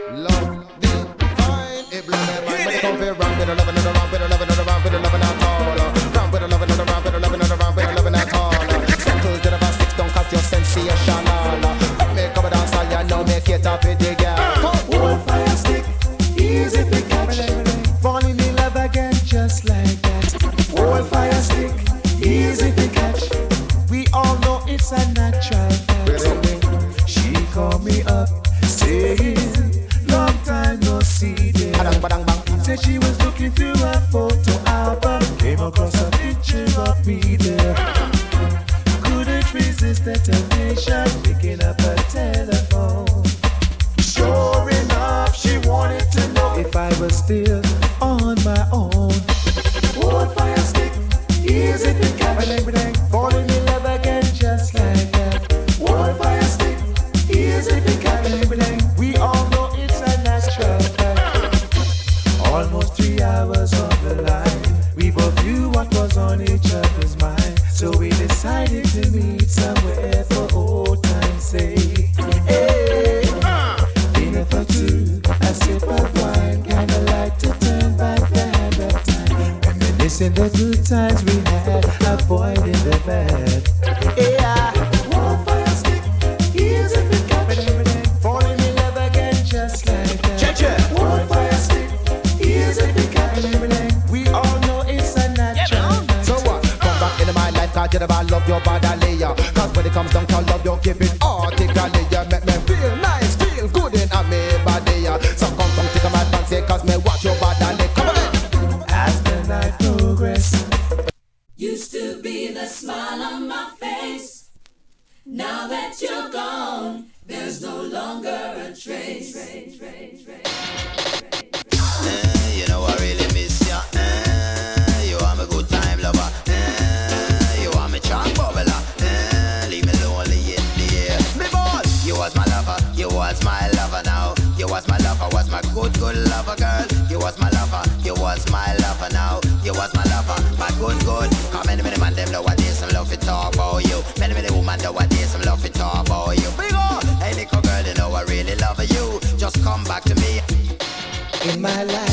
Love divine. It blow their mind when they come for round with a love another round with a love another round with a love at all. Round with a love another round with a love another round with a love at all. Settle to the past six, don't cast your sensational. Make up a dance all you know, make it up with the girl. Old fire stick, easy to catch. Falling in love again just like that. Old fire stick, easy to catch. We all know it's a natural fact. She called me up, saying, long time no see there. Said she was looking through a photo album, came across a picture of me there. Couldn't resist the temptation, picking up a telephone. Sure enough, she wanted to know if I was still on my own. Old fire stick, easy to catch. Falling in love again just like that. Old fire stick, easy to catch. We all know it's a natural fact. Almost 3 hours on the line, we both knew what was on each other's mind. So we decided to meet somewhere for old time's sake. Hey, dinner for two, a sip of wine, kinda like to turn back the hand of time. Reminiscing the good times we had, avoiding the bad. Yeah, one fire stick, easy to catch. Falling in love again just like that. One fire stick, easy to catch. We all know it's a natural. So what? Come back into my life, cause you never love your body layer. Cause when it comes down to love, you give it artically. You make me feel nice, feel good in a me body. So come take my fancy, cause me watch your body. Come on in. As the night progresses, used to be the smile on my face. Now that you're gone, there's no longer a trace. You know I really miss ya. You are my good time lover. You are my charm bubbler. Leave me lonely in the air. Me boss, you was my lover. You was my lover now. You was my lover, was my good lover girl. You was my lover. You was my lover now. You was my lover, my good. Come many man them nowadays some love to talk about you. Many woman nowadays some love to talk about you. Big on, hey little girl, you know I really love you. Just come back to me. in my life.